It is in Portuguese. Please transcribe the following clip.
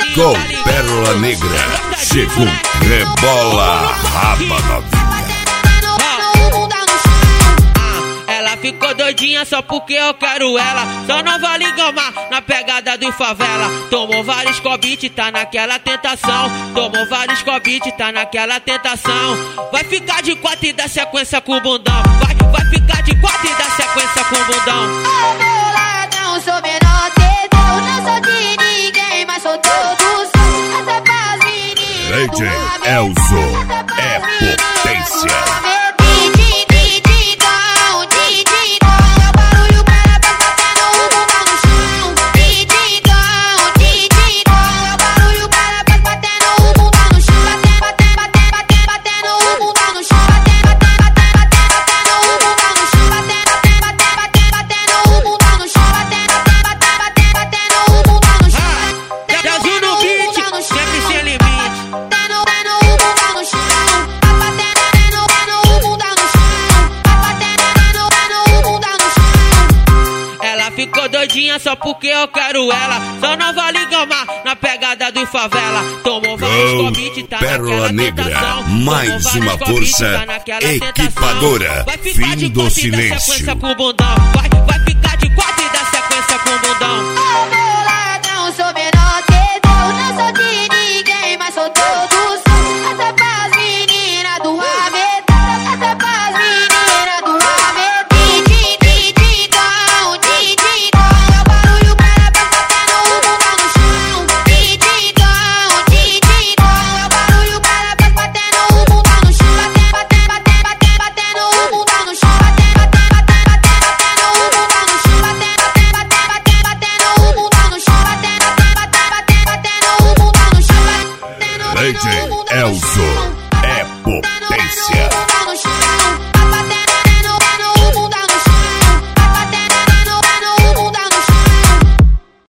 Com Pérola Negra, chegou, rebola a raba novinha. Ela ficou doidinha só porque eu quero ela. Só não vale gamar na pegada do favela. Tomou vários cobite, tá naquela tentação. Tomou vários cobite, tá naquela tentação. Vai ficar de quatro e dá sequência com o bundão. Vai ficar de quatro e dá sequência com o bundão. Ô boladão, sou menor que Deus. Não sou de ninguém, mas sou todo seu. Essa é pras meninas DJ Elzo é potência. Ficou doidinha só porque eu quero ela. Só não vale gamar na pegada do favela. Tomou vários cobite, tá Pérola Negra, mais uma força equipadora. Fim do silêncio. Vai ficar de quatro e dá sequência com o bundão. Ô boladão, sou menor que Deus. Não sou de ninguém, mas sou todo seu. Essa é pras meninas do Aveta. Essa é pras meninas do Aveta. DJ Elzo